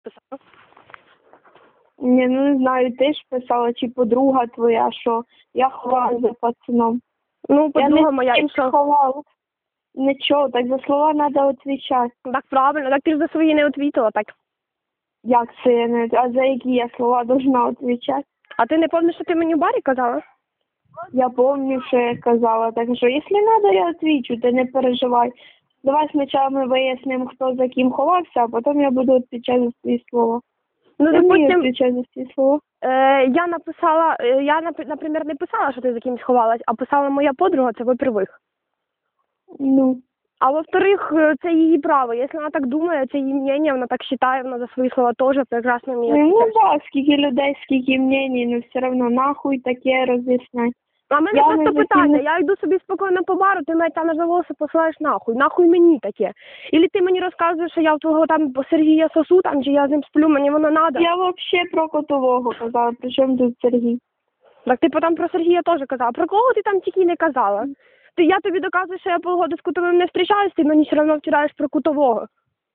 писала? Ні, ну не знаю, ти ж писала, чи подруга твоя, що я ховала за пацаном. Ну, подруга моя, я і що? ховала. Нічого, так за слова треба відповідати. Так правильно, так ти ж за свої не відповіла, так. Як це я не... А за які я слова должна відповідати? А ти не пам'ятаєш, що ти мені в барі казала? Я пам'ятаю, що я казала. Так що, якщо треба, я відповідаю, ти не переживай. Давай спочатку ми вияснимо, хто за ким ховався, а потім я буду відповідати за свої слова. Ну, Я вмію допустим, відповідати за свої слова. я написала, наприклад, не писала, що ти за кимось ховалась, а писала моя подруга, це во-первых. Ну. А во-вторых, це її право. Якщо вона так думає, це її мнення, вона так вважає, вона за свої слова теж прекрасно вміє. Ну да, скільки людей, скільки мнений, ну все одно нахуй таке роз'ясняй. А в мене Я просто не питання, закину- я йду собі спокійно по бару, ти мене там за волоси посилаєш нахуй. Нахуй мені таке. Ілі ти мені розказуєш, що я в твого там Сергія сосу, там, чи я з ним сплю, мені воно надо. Я взагалі про котового казала, при чому тут Сергій? Так ти потім про Сергія теж казала. Про кого ти там тільки не казала? Я тобі доказую, що я полгода з Кутовим не зустрічаюсь, ти мені все одно втираєш про Кутового.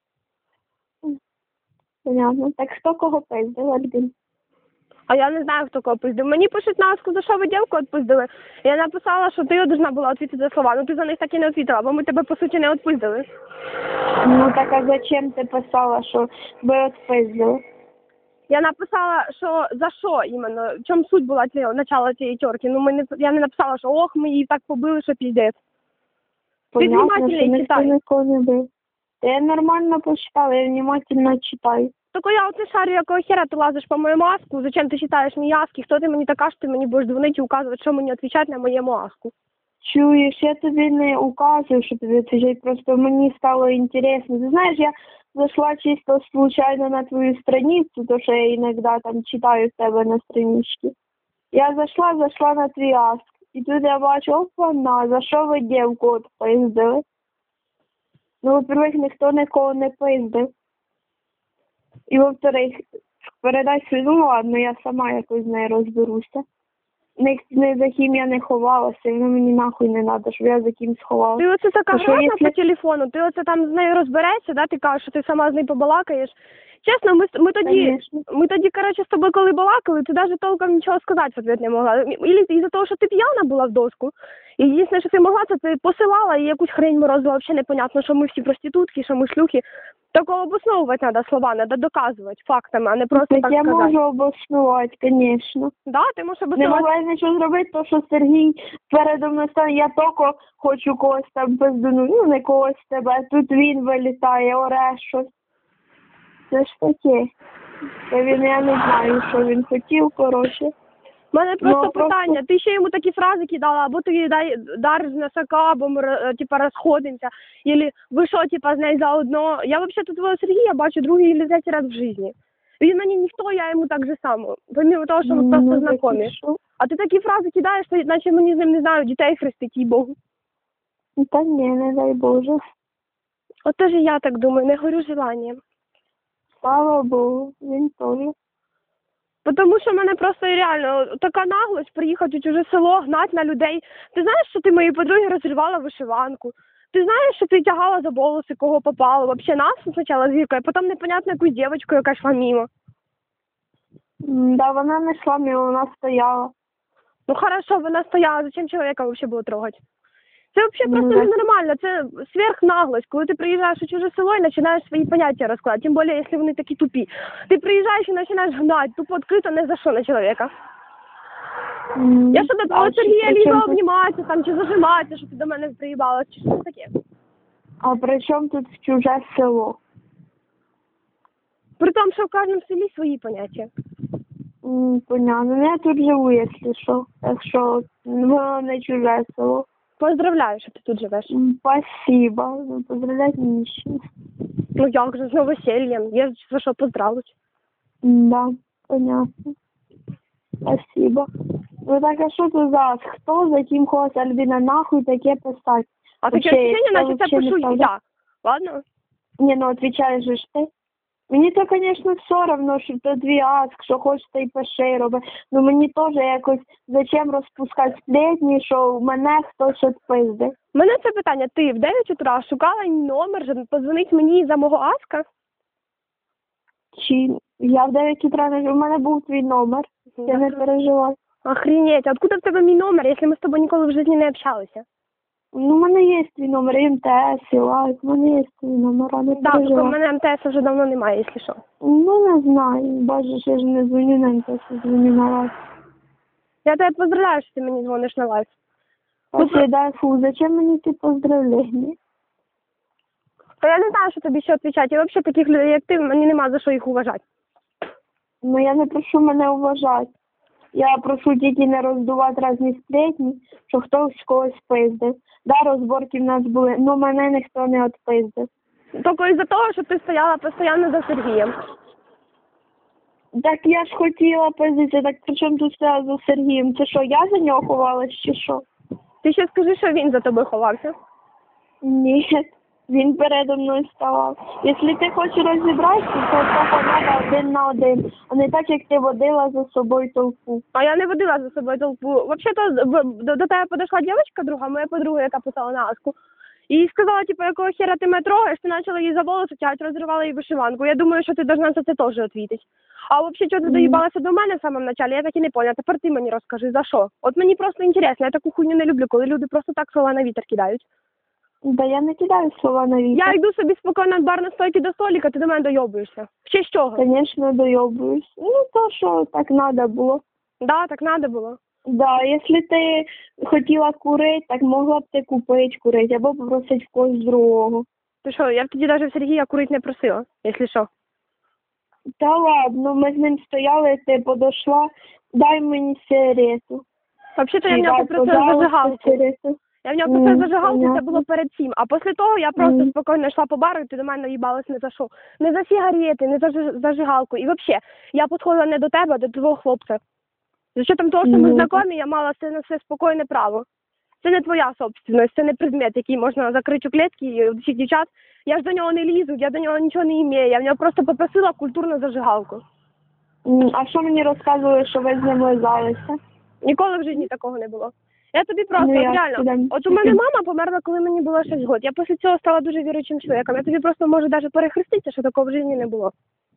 Понятно. Так хто кого пиздив, Альбін? А я не знаю, хто кого пиздив. Мені пишуть наску, за що ви дівку відпиздили. Я написала, що ти должна була відповідати за слова. Ну ти за них так і не відповідала, бо ми тебе, по суті, не відпиздили. Ну так а зачем ти писала, що ви відпиздили? Я написала, що за що іменно, в чому суть була начало цієї тьорки. Ну, я не написала, що ох, ми її так побили, що піздець. Понятно, внимательно що ніхто читай. нікого не бив. Я нормально почитала, я внимательно читаю. Тільки я от не шарю, якого хера ти лазиш по моєму аску, зачем ти читаєш мій аски, хто ти мені така, що ти мені будеш дзвонити і указувати, що мені відповідати на моєму аску. Чуєш, я тобі не указую, що тобі відповідати, просто мені стало інтересно. Ти знаєш, я зайшла чисто случайно на твою страницю, то що я іноді там читаю в тебе на страничці. Я зайшла на твій аск, і тут я бачу, опа-на, за що ви дівку відпиздили? Ну, во-первых, ніхто нікого не пиздив. І, во-вторых, передай свій, ну ладно, я сама якось з нею розберуся. Не за ким я не ховалася, і воно мені нахуй не треба, щоб я за кимсь ховалася. Ти оце така То що, грозна якщо- по телефону, ти оце там з нею розберешся, да? Ти кажеш, що ти сама з нею побалакаєш. Чесно, ми тоді, коротше, з тобою коли балакали, ти навіть толком нічого сказати в ответ не могла. Ілі із-за того, що ти п'яна була в доску. І єдине, що ти могла, це ти посилала і якусь хрень морозила, взагалі непонятно, що ми всі проститутки, що ми шлюхи. Такого обосновувати треба слова, треба доказувати фактами, а не просто Так так я сказати. можу обоснувати, звісно. Да, ти можеш Не обосновувати. могла я нічого зробити, то що Сергій передо мною став, я тільки хочу когось там пиздану, ну не когось тебе, а тут він вилітає, оре щось. Це ж таке. Я не знаю, що він хотів, коротше. У мене просто Ну, просто- питання, ти ще йому такі фрази кидала, або ти їй дар з носака, або ми, типа, розходимося, або ви що, типа, з нею заодно. Я взагалі тут твого Сергія бачу другий или третій раз в житті. Він мені ніхто, я йому так же само, помимо того, що ми просто знайомі. так і що? А ти такі фрази кидаєш, що наче мені з ним, не знаю, дітей хрестить, їй Богу. Та ні, не дай Боже. От теж я так думаю, не горю желанням. Слава Богу, він теж. Тому що в мене просто реально така наглость приїхати в чуже село, гнати на людей. Ти знаєш, що ти моїй подругі розривала вишиванку? Ти знаєш, що ти тягала за волоси, кого попало? Взагалі нас спочатку з Віркою, а потім непонятно якусь дівчинку, яка йшла мимо. Да, вона не йшла мимо, вона стояла. Ну хорошо, вона стояла, зачем чоловіка взагалі було трогати? Це взагалі Ну, просто да. ненормально, це сверхнаглость, коли ти приїжджаєш у чуже село і починаєш свої поняття розкладати, тим більше, якщо вони такі тупі. Ти приїжджаєш і починаєш гнати, тупо відкрито не за що на чоловіка. Я що до того Сергія лізла обніматися там, чи зажиматися, що ти до мене приїбалась, чи що це таке? А при чому тут в чуже село? При тому, що в кожному селі свої поняття. Понятно. Ну, я тут живу, якщо що. Так що воно не чуже село. Поздравляю, що ти тут живеш. Спасибо. Ну, поздравлять нічого. Ну як же, з новосельем, є за що поздравити. Да, понятно. Спасибо. Ну так а що це за хто за ким ходить Альбіна нахуй таке писати? А таке Вообще, ощущение, я наче це вообще не пишу знаю. я. Ладно? Не, ну отвечаешь же ж ти. Мені то, звісно, все равно, що то твій аск, що хочеш, ти й пиши роби. Ну мені теж якось, зачем розпускати сплетні, що мене хтось відпиздив. Мене це питання, ти в 9 утра шукала номер, позвонить мені за мого аска? вночі. Я в 9 утра не... У мене був твій номер. Я не переживай. Охренеть, откуда в тебе мій номер, якщо ми з тобою ніколи в житті не общалися? Ну, у мене є твій номер, і МТС, і лайк, у мене є твій номер, не Так, да, переживай. у мене МТС вже давно немає, якщо що. Ну, не знаю, бачиш, я ж не дзвоню на МТС, я дзвоню на лайк. Я тебе поздравляю, що ти мені дзвониш на лайф. Вообще, да, фу, зачем мені ці поздравлення? Та я не знаю, що тобі ще відповідати. І взагалі таких людей, як ти, мені нема за що їх уважати. Ну, я не прошу мене вважати. Я прошу тільки не роздувати різні сплетні, що хтось когось пиздив. Да, розборки в нас були, але мене ніхто не відпиздив. Тільки із-за того, що ти стояла постійно за Сергієм. Так я ж хотіла пиздитися, так при чому тут стояла за Сергієм? Це що, я за нього ховалась чи що? Ти ще скажи, що він за тобою ховався. Ні, він передо мною ставав. Якщо ти хочеш розібратися, то треба один на один, а не так, як ти водила за собою толпу. А я не водила за собою толпу. Взагалі-то до тебе подошла дівчинка друга, моя подруга, яка писала на Аску. І сказала, типу, якого хера ти мене трогаєш, ти почала її за волоси тягати, розривала її вишиванку. Я думаю, що ти должна за це теж відповідати. А взагалі, чого ти доїбалася до мене в самому началі, я так і не поняла. Тепер ти мені розкажи, за що? От мені просто інтересно, я таку хуйню не люблю, коли люди просто так слова на вітер кидають. Да я не кидаю слова на вітер. Я йду собі спокійно від барної стойки до столика, ти до мене дойобуєшся. Ще з чого? Звісно, дойобуюсь. Ну, то, що так треба було. Да, так треба було. Да, якщо ти хотіла курити, так могла б ти купити курити, або попросити в когось другого. Ти що, я б тоді навіть в Сергія курити не просила, якщо що. Та ладно, ми з ним стояли, ти подошла, дай мені сигарету. Взагалі-то я в нього попросила зажигалку. Я в нього попросила зажигалку, це було перед цим. А після того я просто спокійно йшла по бару, і ти до мене їбалась не за що. Не за сигарети, не за зажигалку. І взагалі, я підходила не до тебе, а до твого хлопця. За що там того, що ми знайомі, я мала на все спокійне право. Це не твоя собственность, це не предмет, який можна закрити у клітці і всіх дівчат. Я ж до нього не лізу, я до нього нічого не маю. Я в нього просто попросила культурну зажигалку. А що мені розказували, що ви з ним лизалися? Ніколи в житті такого не було. Я тобі просто, Ну, от реально, от у мене мама померла, коли мені було 6 років. Я після цього стала дуже віруючим чоловіком. Я тобі просто можу навіть перехреститися, що такого в житті не було.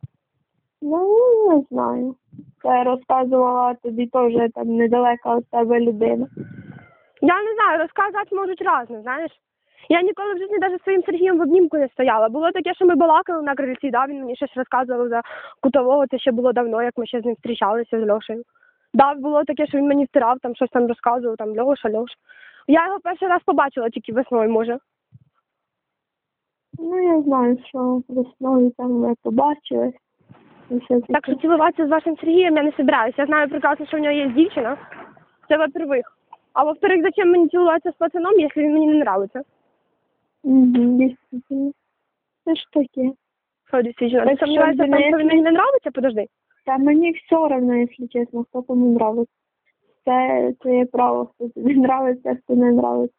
Ну, не знаю. Я розказувала тобі теж там недалека від тебе людина. Я не знаю, розказувати можуть різне, знаєш. Я ніколи в житті навіть своїм Сергієм в обнімку не стояла. Було таке, що ми балакали на крильці, да, він мені щось розказував за Кутового, це ще було давно, як ми ще з ним зустрічалися з Льошею. Да, було таке, що він мені втирав, там щось там розказував, там Льоша. Я його перший раз побачила тільки весною, може. Ну, я знаю, що весною там ми побачились. Так що цілуватися з вашим Сергієм я не собираюсь. Я знаю прекрасно, що в нього є дівчина. Це во-первых. А во-вторых, зачем мені цілуватися з пацаном, якщо він мені не нравиться? Дійсно. Це ж таке. Що, дійсно? Ти сумніваєшся в тому, що він мені не нравиться? Подожди. Та мені все одно, якщо чесно, хто кому нравиться. Це твоє право, хто тобі нравиться, а хто не нравиться.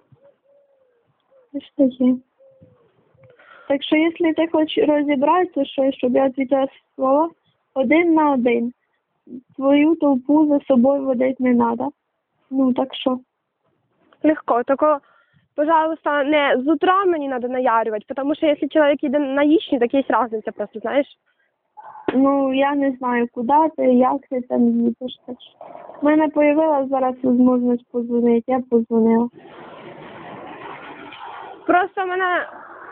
Це ж таке. Так що, якщо ти хочеш розібратися, що, щоб я відповідала слова, 1 на 1. Твою толпу за собою водити не треба. Ну, так що? Легко. Только, пожалуйста, не з утра мені треба наярювати, тому що якщо чоловік йде на яичні, так є різниця просто, знаєш. Ну, я не знаю, куди ти, як ти там їдеш. У мене з'явилася зараз можливість подзвонити, я подзвонила. Просто мене...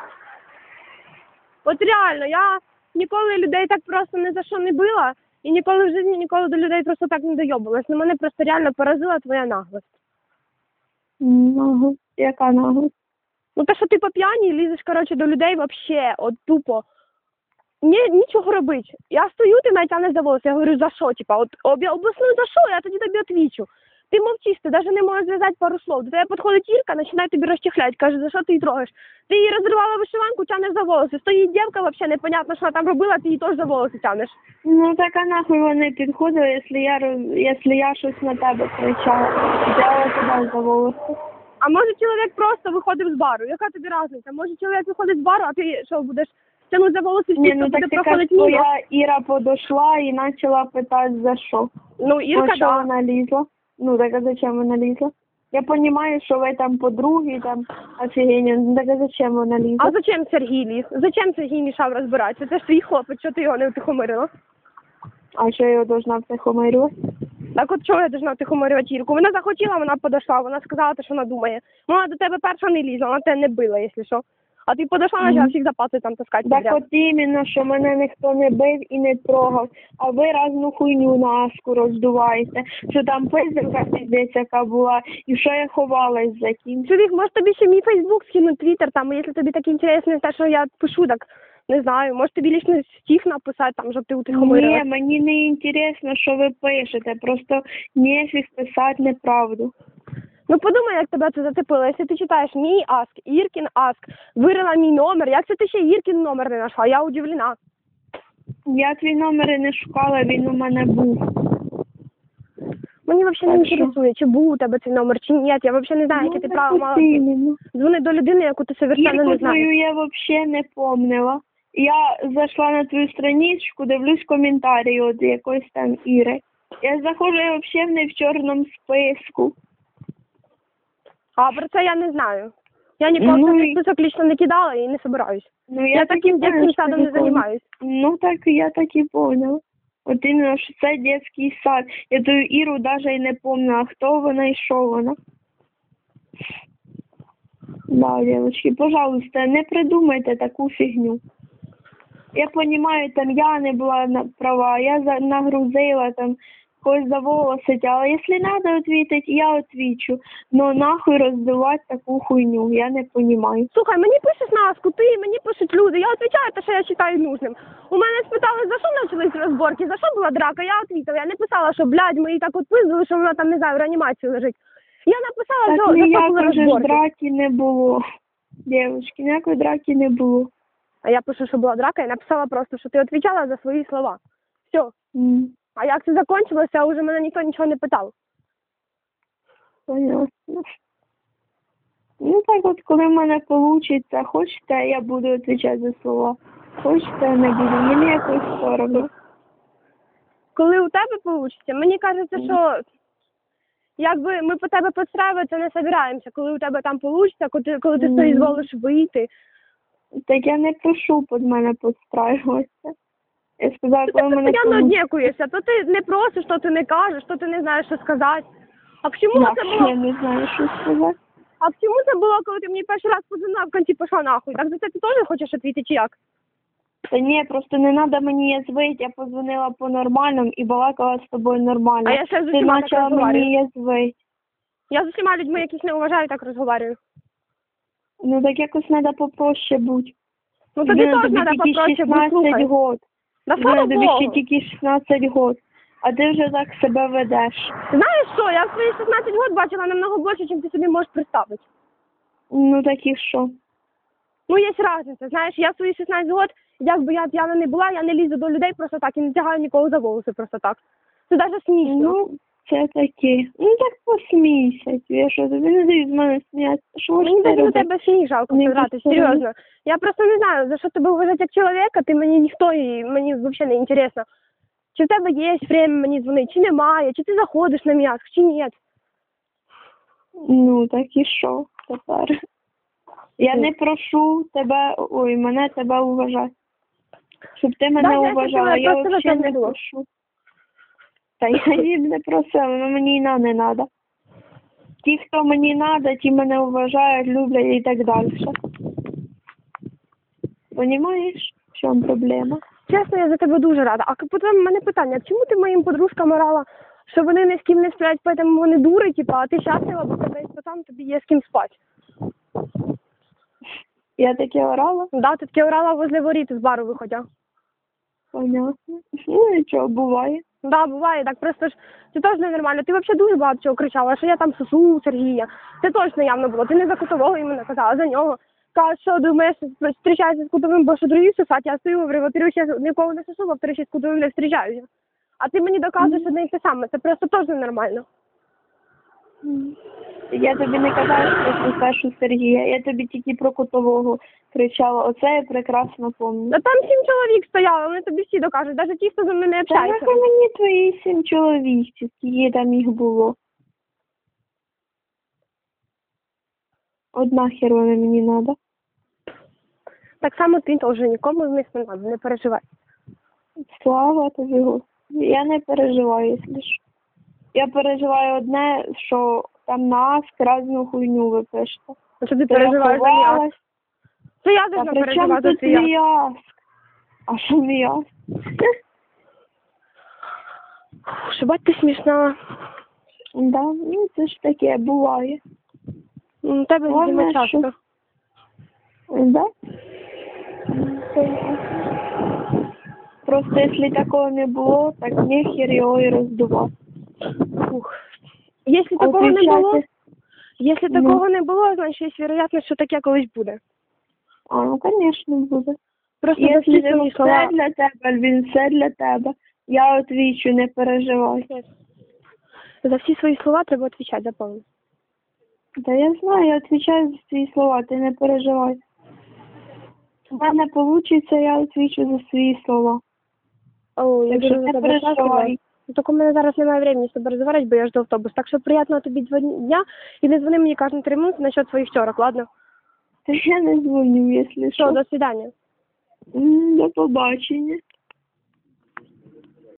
От реально, я ніколи людей так просто ні за що не била, і ніколи в житті ніколи до людей просто так не дойобалась. Ну, мене просто реально поразила твоя наглость. Наглость? Яка наглость? Ну, те, що ти по п'яні лізеш, коротше, до людей вообще, от тупо. Нічого робити. Я стою, ти мене тянеш за волосся, я говорю, за що, типа, от об'ясню за що, я тоді тобі відвічу. Ти мовчиш, ти навіть не можеш зв'язати пару слов. До тебе підходить Ірка, починає тобі розчехлять, каже, за що ти її трогаєш? Ти її розривала вишиванку, тянеш за волоси. Стоїть дівка, взагалі непонятно, що вона там робила, ти її теж за волоси тянеш. Ну, так а нахуй вони підходили, якщо я щось на тебе кричала. Взяла тебе за волоси. А може чоловік просто виходив з бару? Яка тобі різниця? Може чоловік виходить з бару, а ти що, будеш тягнути за волоси всіх, ну, хто так буде ти проходить кажеш, мимо? твоя Іра подошла і почала питати, за що. Ну, Ірка, Ось що да. вона лізла. Ну, так а зачем вона лізла? Я розумію, що ви там подруги, там, офігенні, ну так а зачем вона лізе? А зачем Сергій ліз? Зачем Сергій мішав розбиратися? Це ж твій хлопець, що ти його не втихомирила? А що я його должна втихомирювати? Так от чого я должна втихомирювати Ірку? Вона захотіла, вона подошла, вона сказала, що вона думає. Вона до тебе перша не лізла, вона тебе не била, якщо що. А ти подошла, почала всіх запаси там таскати. Так підряд. от іменно, що мене ніхто не бив і не трогав, а ви разну хуйню на Аску роздуваєте, що там пиздівка пиздець яка була, і що я ховалась за ким. Чоловік, може тобі ще мій Фейсбук скинуть, Твіттер там, якщо тобі так інтересно те, що я пишу, так не знаю, може тобі лічно стих написати, там, щоб ти утихомирила. Ні, мені не інтересно, що ви пишете, просто нефіг писати неправду. Ну подумай, як тебе це зацепило. Якщо ти читаєш мій Аск, Іркін Аск, вирила мій номер, як це ти ще Іркін номер не знайшла? Я удивлена. Я твій номер і не шукала, він у мене був. Мені взагалі не Так що? інтересує, чи був у тебе цей номер, чи ні. Я взагалі не знаю, яке ти право мала іменно. дзвонити до людини, яку ти совершенно Ірку не знаєш. твою я взагалі не помнила. Я зайшла на твою страничку, дивлюсь коментарі от якоїсь там Іри. Я заходжу, я взагалі не в чорному списку. А про це я не знаю. Я ніколи Ну, цей список лично не кидала і не собираюсь. Ну, Я таким дитячим садом не займаюсь. Ну, так я так і поняла. От іменно, що це дитячий сад. Я ту Іру навіть і не пам'ятала, хто вона і що вона. Да, девочки, пожалуйста, не придумайте таку фігню. Я розумію, там я не була права, я нагрузила там когось за волоси, але якщо треба відповідати, я відповідаю. Но нахуй роздавати таку хуйню, я не розумію. Слухай, мені пишеш на Аску, ти, мені пишуть люди, я відповідаю те, що я вважаю нужним. У мене спитали, за що почались розборки, за що була драка, я відповідала. Я не писала, що, блядь, ми її так от пиздили, що вона там, не знаю, в реанімації лежить. Я написала, Так що за що були ніякої ж розборки. драки не було. Дівчатки, ніякої драки не було. А я пишу, що була драка, і написала просто, що ти відповідала за свої слова. Все. А як це закінчилося, уже мене ніхто нічого не питав. Понятно. Ну так от, коли в мене вийде, хочете, я буду відповідати за слова. Хочете, не буду. Мені якось соромно. Коли у тебе вийде, мені кажеться, що якби ми по тебе підстраюватися не собираємося. Коли у тебе там вийде, коли ти соізволиш вийти. Так я не прошу під мене підстраюватися. Я сказала, Ти коли в мене постійно вийде. однікуєшся, то ти не просиш, то ти не кажеш, то ти не знаєш, що сказати. А к чому це Я було? не знаю, що сказати. А к чому це було, коли ти мені перший раз подзвонила, в кінці пішла нахуй? Так за це ти теж хочеш відповісти, чи як? Та ні, просто не треба мені язвити, я позвонила по-нормальному і балакала з тобою нормально. А я ще з Ти усіма так почала розмовляю. мені язвити. Я з усіма людьми, яких не вважаю, так розмовляю. Ну так якось треба попроще бути. Ну тобі теж треба попроще, бо 16 слухай. год. Да слава Тобі ще Богу. тільки 16 год. А ти вже так себе ведеш. Знаєш що, я в свої 16 років бачила намного більше, ніж ти собі можеш представити. Ну так і що? Ну, є різниця, знаєш, я в свої 16 років, як би я п'яна не була, я не лізу до людей просто так і не тягаю нікого за волоси просто так. Це навіть смішно. Ну, це таке. Ну так посмійся. Я що, тобі не дають з мене сміятися. Що Мені ж ти навіть на робиш? тебе сміх жалко Не сказати, відповідаю. серйозно. Я просто не знаю, за що тебе вважати як чоловіка, ти мені ніхто і мені взагалі не інтересно. Чи в тебе є время мені дзвонити, чи немає, чи ти заходиш на м'ясо, чи ні. Ну так і що тепер? Я не прошу тебе, мене тебе уважати. Щоб ти мене Да, я уважала, хотіла я просто взагалі тебе не не було. прошу. Та я її не просила, воно мені і не треба. Ті, хто мені треба, ті мене вважають, люблять і так далі. Понімаєш, в чому проблема? Чесно, я за тебе дуже рада. А потім в мене питання, чому ти моїм подружкам орала, що вони ні з ким не сплять, тому вони дури, типу, а ти щаслива, бо тебе є пацан, тобі є з ким спати. Я таке орала? Да, ти таки орала возле воріт з бару виходя. Понятно. Ну нічого, буває. Да, буває, так просто ж це теж ненормально. Ти взагалі дуже багато чого кричала, що я там сосу Сергія. Це точно явно було. Ти не за Кутового іменно казала, за нього. Кажуть, що думаєш, зустрічаєшся з Кутовим, бо що другі сосать, я стою, говорю, во-первых, я нікого не сосу, во-вторых, я з Кутовим не зустрічаюся. А ти мені доказуєш одне і те саме. Це просто теж ненормально. Я тобі не казала, що ти Сашу Сергія. Я тобі тільки про Кутового кричала. Оце я прекрасно пам'ятаю. Да там 7 чоловік стояло, вони тобі всі докажуть, навіть ті, хто зі мною не Та общається. нахай мені твої 7 чоловік, чи скільки там їх було. От нахер вони мені надо. Так само ти теж нікому з них не треба, не переживай. Слава тобі, Господи. Я не переживаю, якщо що. Я переживаю одне, що там на Аск разну хуйню ви пишете. А що ти То я переживаєш за мій ховалась. Аск? Це я Та должна при чому переживати за тут твій Аск. мій Аск? А що мій Аск? Що бать ти смішна. Да, ну це ж таке буває. У тебе, Ладно, видимо, часто. що? Да? Просто якщо такого не було, так нехер його і роздувати. Фух. Якщо такого не Отвечайте. було, якщо Ну. такого не було, значить є вероятність, що таке колись буде. А, ну, звісно, буде. Просто за Якщо всі він свої все слова. для тебе, він все для тебе. Я отвічу, не переживай. За всі свої слова треба відповідати, запомни. Та я знаю, я відповідаю за свої слова, ти не переживай. У мене вийде, я відповідаю за свої слова. О, я Так що дуже не за тебе переживай. щаслива. Так у мене зараз немає времени з тобою розмовляти, бо я жду автобус. Так що приємного тобі дня і не дзвони мені кожні 3 минути насчет своїх вчорок, ладно? Та я не дзвоню, якщо Все, що. до свидання. До побачення.